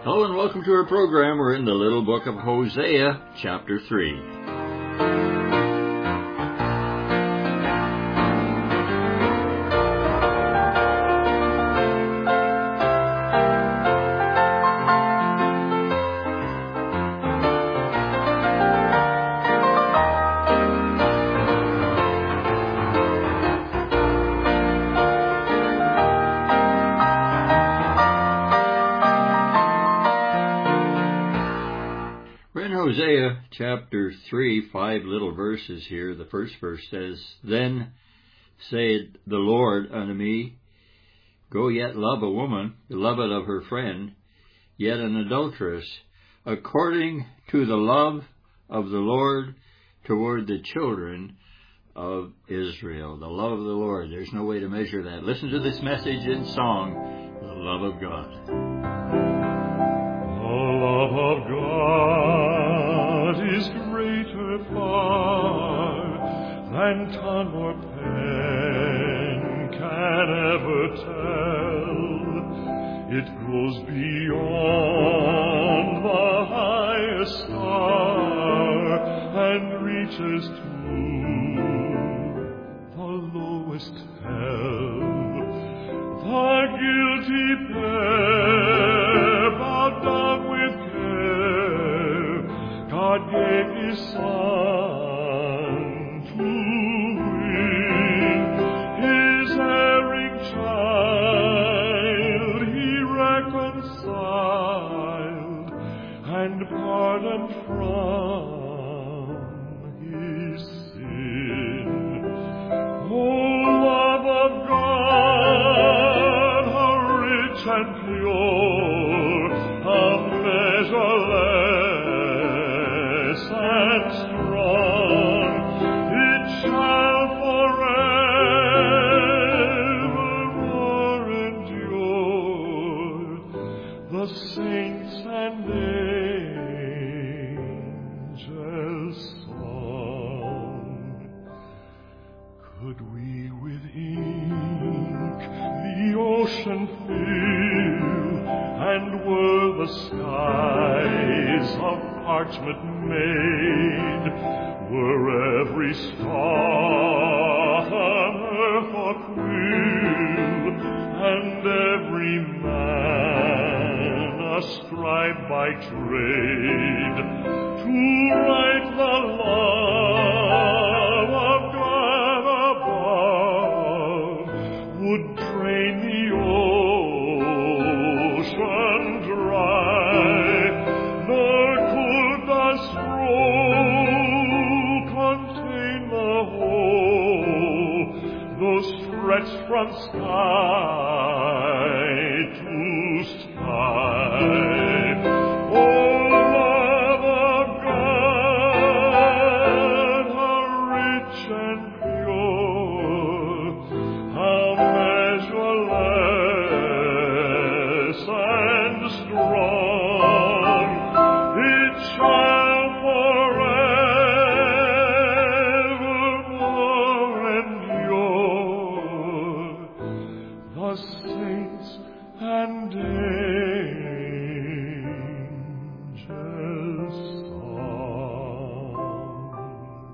Hello and welcome to our program. We're in the little book of Hosea, chapter 3. We're in Hosea chapter 3, 5 little verses here. The first verse says, Then said the Lord unto me, Go yet love a woman, beloved of her friend, yet an adulteress, according to the love of the Lord toward the children of Israel. The love of the Lord. There's no way to measure that. Listen to this message in song, the love of God. The love of God is greater far than tongue or pen can ever tell. It goes beyond the highest star and reaches to the lowest hell. The guilty pair bowed down with care, God gave His Son to win His erring child. He reconciled and pardoned from his sin. Oh, love of God, how rich and pure, how measureless and strong, it shall forevermore endure. The saints and angels' song. Could we with ink the ocean fill, and were the skies of parchment made, were every star on earth a quill, and every man a scribe by trade, to write the love of God above, would drain the ocean dry, nor could the scroll contain the whole, though stretched from sky to sky. Oh, love of God, how rich and pure, how measureless and strong, it shall forevermore endure. The saints and angels' song.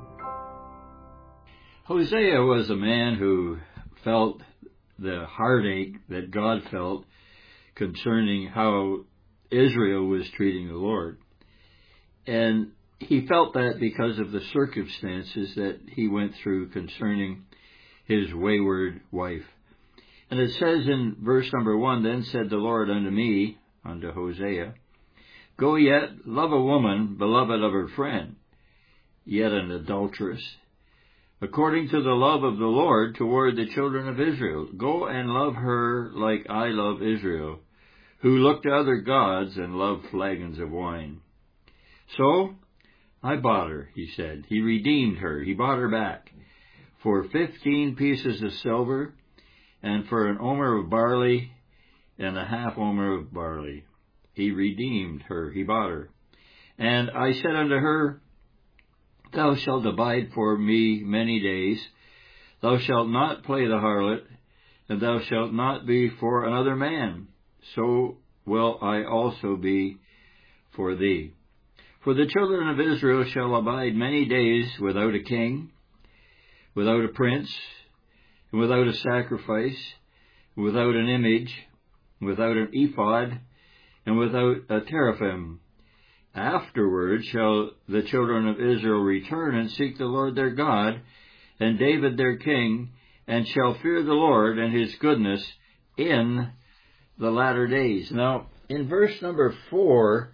Hosea was a man who felt the heartache that God felt concerning how Israel was treating the Lord. And he felt that because of the circumstances that he went through concerning his wayward wife. And it says in verse number 1, Then said the Lord unto me, unto Hosea, Go yet, love a woman, beloved of her friend, yet an adulteress, according to the love of the Lord toward the children of Israel. Go and love her like I love Israel, who looked to other gods and loved flagons of wine. So I bought her, he said. He redeemed her. He bought her back for 15 pieces of silver, and for an omer of barley and a half omer of barley. He redeemed her. He bought her. And I said unto her, Thou shalt abide for me many days. Thou shalt not play the harlot, and thou shalt not be for another man. So will I also be for thee. For the children of Israel shall abide many days without a king, without a prince, and without a sacrifice, without an image, without an ephod, and without a teraphim. Afterward shall the children of Israel return and seek the Lord their God, and David their king, and shall fear the Lord and his goodness in the latter days. Now, in verse number 4,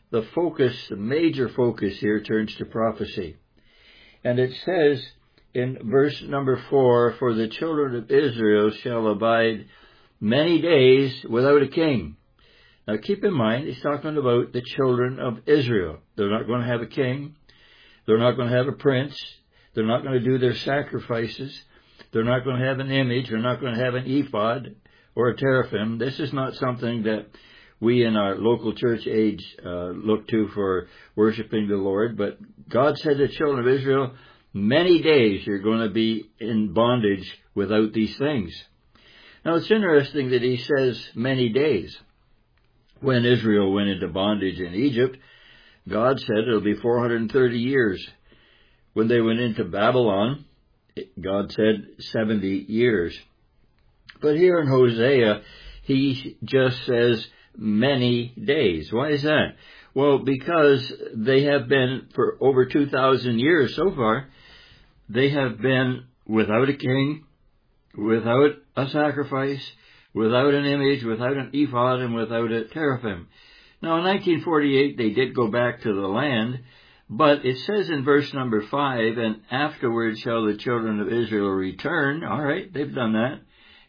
the major focus here turns to prophecy. And it says in verse number 4, for the children of Israel shall abide many days without a king. Now keep in mind, he's talking about the children of Israel. They're not going to have a king. They're not going to have a prince. They're not going to do their sacrifices. They're not going to have an image. They're not going to have an ephod or a teraphim. This is not something that we in our local church age look to for worshiping the Lord. But God said to the children of Israel, many days you're going to be in bondage without these things. Now it's interesting that he says many days. When Israel went into bondage in Egypt, God said it'll be 430 years. When they went into Babylon, God said 70 years. But here in Hosea, he just says many days. Why is that? Well, because they have been, for over 2,000 years so far, they have been without a king, without a sacrifice, without an image, without an ephod, and without a teraphim. Now, in 1948, they did go back to the land, but it says in verse number 5, and afterward shall the children of Israel return. All right, they've done that.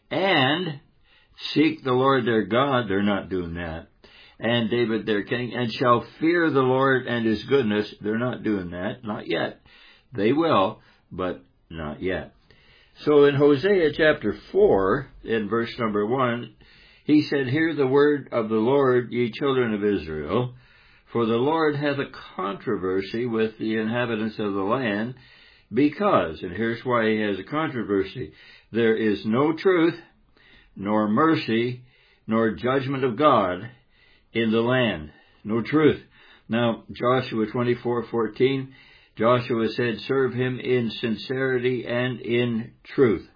And seek the Lord their God. They're not doing that. And David their king, and shall fear the Lord and his goodness. They're not doing that. Not yet. They will, but not yet. So in Hosea chapter 4, in verse number 1, he said, hear the word of the Lord, ye children of Israel, for the Lord hath a controversy with the inhabitants of the land, because, and here's why he has a controversy, there is no truth, nor mercy, nor judgment of God in the land. No truth. Now, Joshua 24:14, Joshua said, serve him in sincerity and in truth.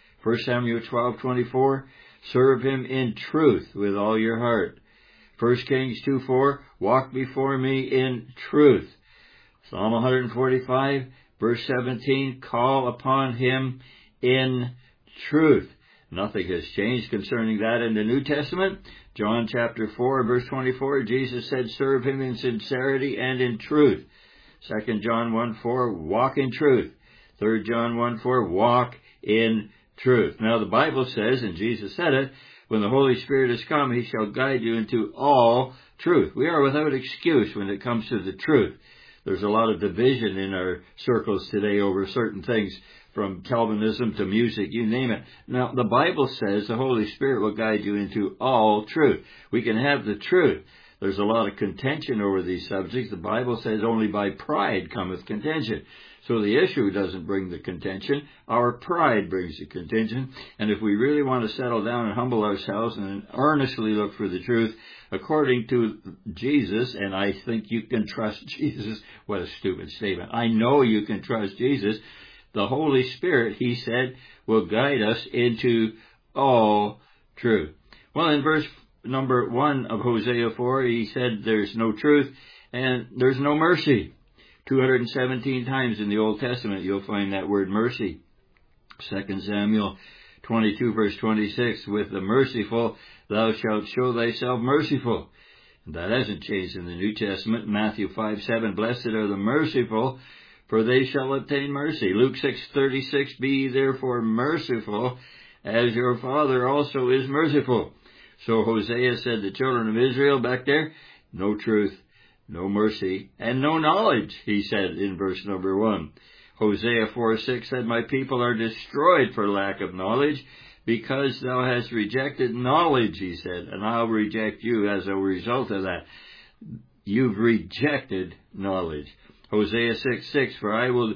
1 Samuel 12:24, serve him in truth with all your heart. 1 Kings 2:4, walk before me in truth. Psalm 145, verse 17, call upon him in truth. Nothing has changed concerning that in the New Testament. John chapter 4, verse 24, Jesus said, serve him in sincerity and in truth. 2 John 1:4, walk in truth. 3 John 1:4, walk in truth. Now the Bible says, and Jesus said it, when the Holy Spirit is come, he shall guide you into all truth. We are without excuse when it comes to the truth. There's a lot of division in our circles today over certain things, from Calvinism to music, you name it. Now, the Bible says the Holy Spirit will guide you into all truth. We can have the truth. There's a lot of contention over these subjects. The Bible says only by pride cometh contention. So the issue doesn't bring the contention. Our pride brings the contention. And if we really want to settle down and humble ourselves and earnestly look for the truth, according to Jesus, and I think you can trust Jesus. What a stupid statement. I know you can trust Jesus. The Holy Spirit, he said, will guide us into all truth. Well, in verse number 1 of Hosea 4, he said there's no truth and there's no mercy. 217 times in the Old Testament you'll find that word mercy. 2 Samuel 22 verse 26, with the merciful thou shalt show thyself merciful. And that hasn't changed in the New Testament. Matthew 5:7, blessed are the merciful, for they shall obtain mercy. Luke 6:36, be ye therefore merciful, as your Father also is merciful. So Hosea said the children of Israel back there, no truth, no mercy, and no knowledge, he said in verse number 1. Hosea 4:6 said, my people are destroyed for lack of knowledge, because thou hast rejected knowledge, he said, and I'll reject you as a result of that. You've rejected knowledge. Hosea 6:6, for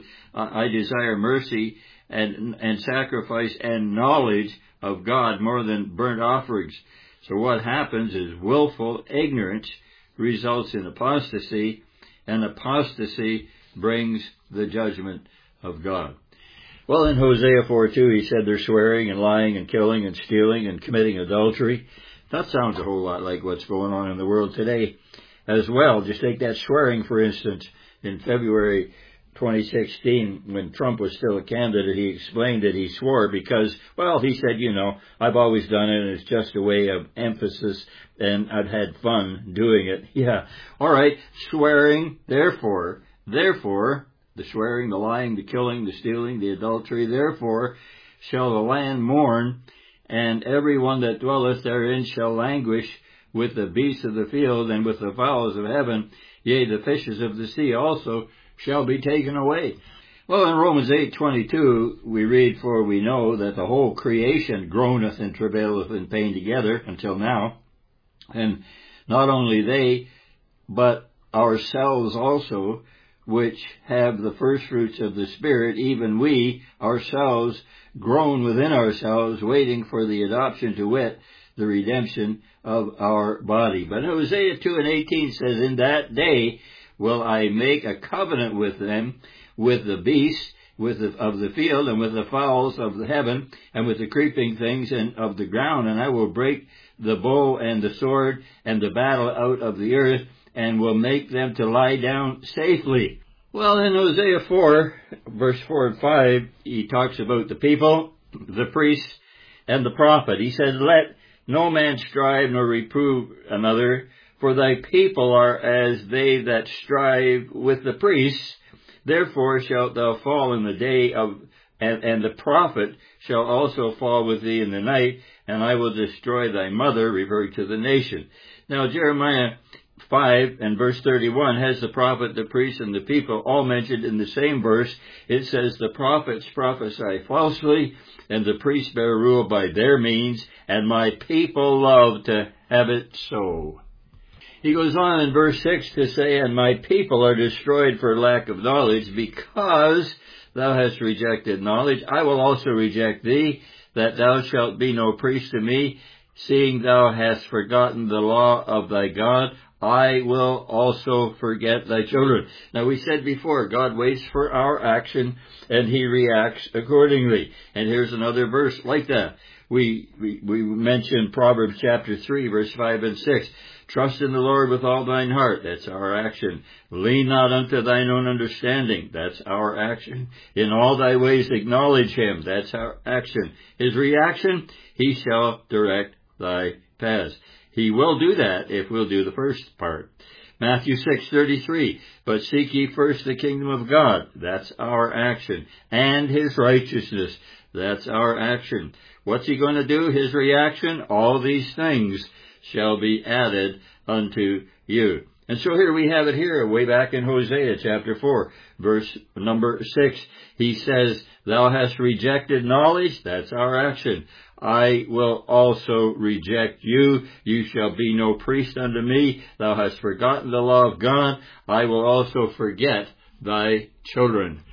I desire mercy and sacrifice and knowledge of God more than burnt offerings. So what happens is willful ignorance results in apostasy, and apostasy brings the judgment of God. Well, in Hosea 4:2, he said they're swearing and lying and killing and stealing and committing adultery. That sounds a whole lot like what's going on in the world today as well. Just take that swearing, for instance. In February 2016, when Trump was still a candidate, he explained that he swore because, well, he said, I've always done it, and it's just a way of emphasis, and I've had fun doing it. Yeah. All right. Swearing, therefore, the swearing, the lying, the killing, the stealing, the adultery, therefore shall the land mourn, and every one that dwelleth therein shall languish with the beasts of the field and with the fowls of heaven, yea, the fishes of the sea also shall be taken away. Well, in Romans 8:22, we read, For we know that the whole creation groaneth and travaileth in pain together until now. And not only they, but ourselves also, which have the first fruits of the Spirit, even we ourselves groan within ourselves, waiting for the adoption, to wit, the redemption of our body. But Hosea 2:18 says, In that day will I make a covenant with them, with the beasts of the field, and with the fowls of the heaven, and with the creeping things of the ground, and I will break the bow and the sword and the battle out of the earth, and will make them to lie down safely. Well, in Hosea 4, verse 4 and 5, he talks about the people, the priests, and the prophet. He says, Let no man strive nor reprove another, for thy people are as they that strive with the priests. Therefore shalt thou fall in the day of, and the prophet shall also fall with thee in the night, and I will destroy thy mother, referring to the nation. Now, Jeremiah 5 and verse 31 has the prophet, the priest, and the people all mentioned in the same verse. It says, The prophets prophesy falsely, and the priests bear rule by their means, and my people love to have it so. He goes on in verse 6 to say, And my people are destroyed for lack of knowledge, because thou hast rejected knowledge. I will also reject thee, that thou shalt be no priest to me, seeing thou hast forgotten the law of thy God. I will also forget thy children. Now, we said before, God waits for our action, and he reacts accordingly. And here's another verse like that. We mentioned Proverbs chapter 3, verse 5 and 6. Trust in the Lord with all thine heart. That's our action. Lean not unto thine own understanding. That's our action. In all thy ways acknowledge him. That's our action. His reaction, he shall direct thy paths. He will do that if we'll do the first part. Matthew 6:33, But seek ye first the kingdom of God. That's our action. And his righteousness. That's our action. What's he going to do? His reaction? All these things shall be added unto you. And so here we have it here, way back in Hosea chapter 4, verse number 6. He says, Thou hast rejected knowledge. That's our action. I will also reject you. You shall be no priest unto me. Thou hast forgotten the law of God. I will also forget thy children.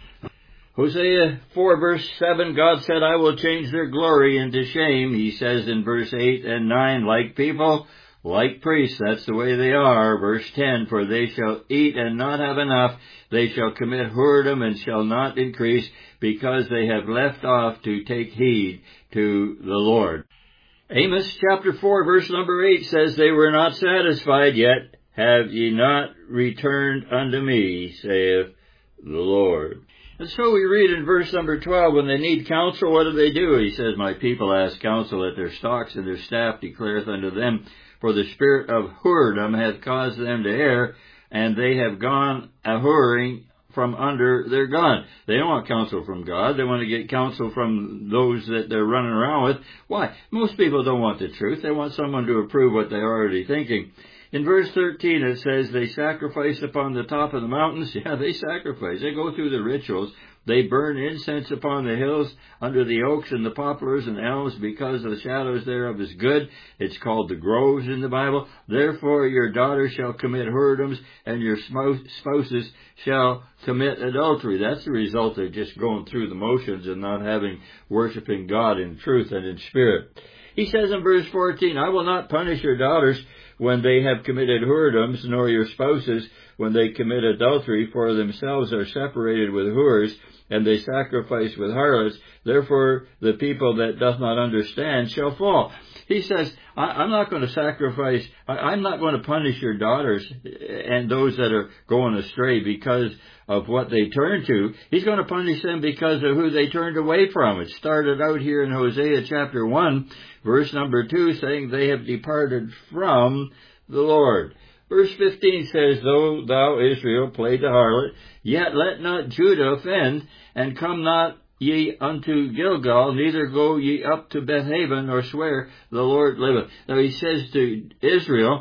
Hosea 4 verse 7, God said, I will change their glory into shame. He says in verse 8 and 9, like people, like priests, that's the way they are. Verse 10, For they shall eat and not have enough. They shall commit whoredom and shall not increase, because they have left off to take heed to the Lord. Amos chapter 4 verse number 8 says, They were not satisfied, yet have ye not returned unto me, saith the Lord. And so we read in verse number 12, when they need counsel, what do? He says, My people ask counsel at their stocks, and their staff declareth unto them, For the spirit of whoredom hath caused them to err, and they have gone a-whoring from under their God. They don't want counsel from God. They want to get counsel from those that they're running around with. Why? Most people don't want the truth. They want someone to approve what they're already thinking. In verse 13 it says, They sacrifice upon the top of the mountains. Yeah, they sacrifice. They go through the rituals. They burn incense upon the hills, under the oaks and the poplars and elms, because the shadows thereof is good. It's called the groves in the Bible. Therefore your daughters shall commit whoredoms, and your spouses shall commit adultery. That's the result of just going through the motions and not worshiping God in truth and in spirit. He says in verse 14, I will not punish your daughters when they have committed whoredoms, nor your spouses when they commit adultery, for themselves are separated with whores, and they sacrifice with harlots. Therefore the people that doth not understand shall fall. He says, I'm not going to sacrifice, I'm not going to punish your daughters and those that are going astray because of what they turn to. He's going to punish them because of who they turned away from. It started out here in Hosea chapter 1, verse number 2, saying they have departed from the Lord. Verse 15 says, Though thou, Israel, play the harlot, yet let not Judah offend, and come not ye unto Gilgal, neither go ye up to Bethaven, nor swear, the Lord liveth. Now he says to Israel,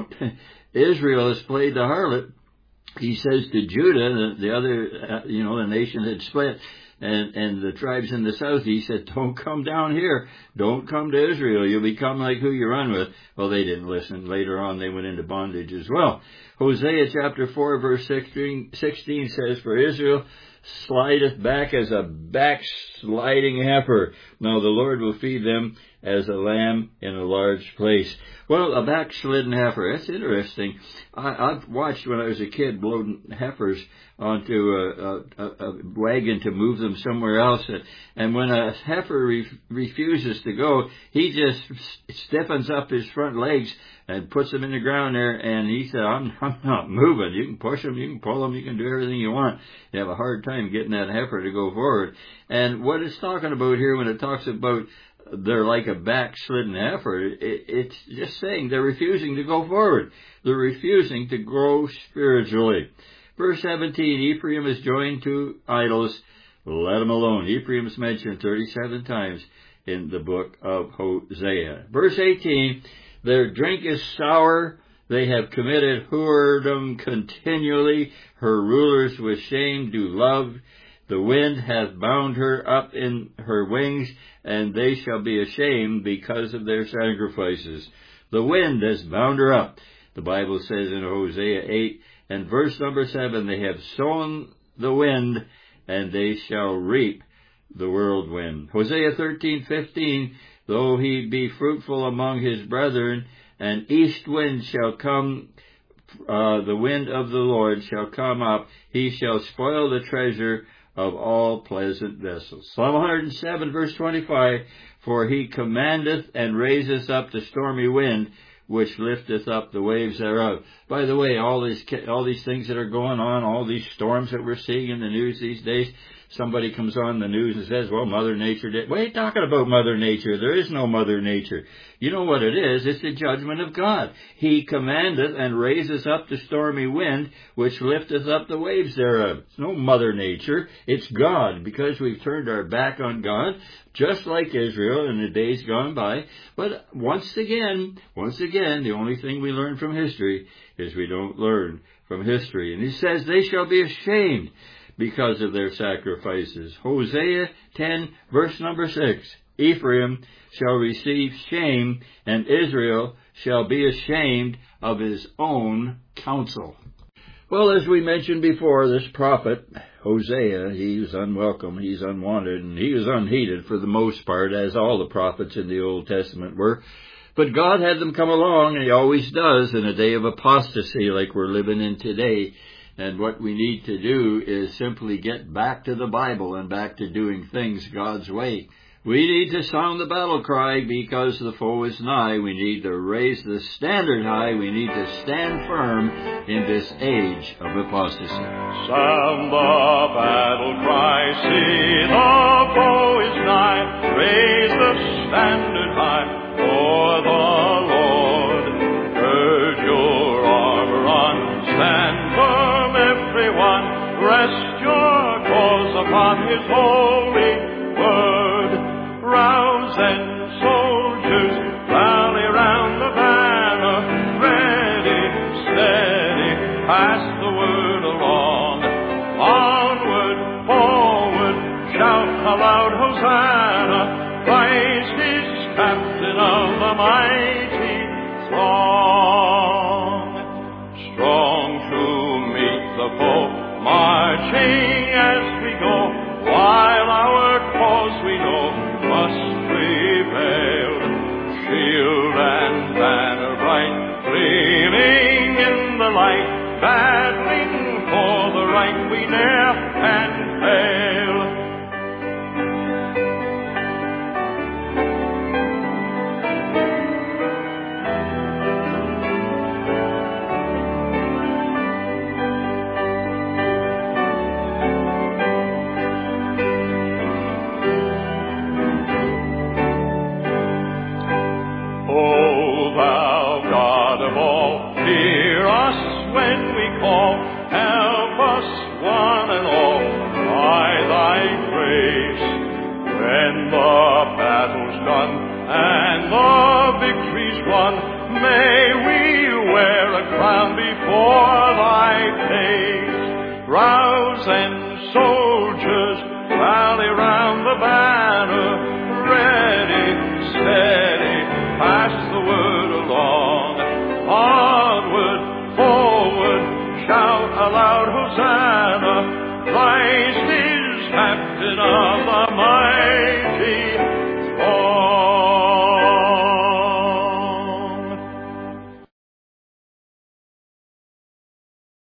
Israel has played the harlot. He says to Judah, the other, the nation had split, and the tribes in the south, he said, don't come down here. Don't come to Israel. You'll become like who you run with. Well, they didn't listen. Later on, they went into bondage as well. Hosea chapter 4, verse 16 says, For Israel slideth back as a backsliding heifer. Now the Lord will feed them as a lamb in a large place. Well, a backslidden heifer, that's interesting. I've watched when I was a kid loading heifers onto a wagon to move them somewhere else. And when a heifer refuses to go, he just stiffens up his front legs and puts them in the ground there, and he said, I'm not moving. You can push them, you can pull them, you can do everything you want. You have a hard time getting that heifer to go forward. And what it's talking about here when it talks about they're like a backslidden heifer, it's just saying they're refusing to go forward. They're refusing to grow spiritually. Verse 17, Ephraim is joined to idols. Let him alone. Ephraim is mentioned 37 times in the book of Hosea. Verse 18, their drink is sour. They have committed whoredom continually. Her rulers with shame do love. The wind hath bound her up in her wings, and they shall be ashamed because of their sacrifices. The wind has bound her up. The Bible says in Hosea 8 and verse number 7, they have sown the wind, and they shall reap the whirlwind. Hosea 13:15, though he be fruitful among his brethren, an east wind shall come, the wind of the Lord shall come up, he shall spoil the treasure of all pleasant vessels. Psalm 107 verse 25, for he commandeth and raiseth up the stormy wind, which lifteth up the waves thereof. By the way, all these things that are going on, all these storms that we're seeing in the news these days, somebody comes on the news and says, well, Mother Nature did. What are you talking about, Mother Nature? There is no Mother Nature. You know what it is? It's the judgment of God. He commandeth and raises up the stormy wind, which lifteth up the waves thereof. It's no Mother Nature. It's God, because we've turned our back on God, just like Israel in the days gone by. But once again, the only thing we learn from history is we don't learn from history. And he says, they shall be ashamed because of their sacrifices. Hosea 10, verse number 6. Ephraim shall receive shame, and Israel shall be ashamed of his own counsel. Well, as we mentioned before, this prophet, Hosea, he's unwelcome, he's unwanted, and he was unheeded for the most part, as all the prophets in the Old Testament were. But God had them come along, and he always does, in a day of apostasy like we're living in today. And what we need to do is simply get back to the Bible and back to doing things God's way. We need to sound the battle cry because the foe is nigh. We need to raise the standard high. We need to stand firm in this age of apostasy. Sound the battle cry, see the foe is nigh. Raise the standard high for the Lord. Gird your armor on, stand firm everyone. Rest your cause upon his holy word. Rouse and soldiers, rally round the banner. Ready, steady, pass the word along. Onward, forward, shout aloud, Hosanna. Christ is captain of the mighty throng. Strong to meet the foe, marching as we go, while our cause we know must prevail. fall. Help us one and all by thy grace. When the battle's done and the victory's won, may we wear a crown before thy face. Rouse and soldiers, rally round the banner, ready, steady, pass the word along. Onward, forward, shout aloud, Hosanna.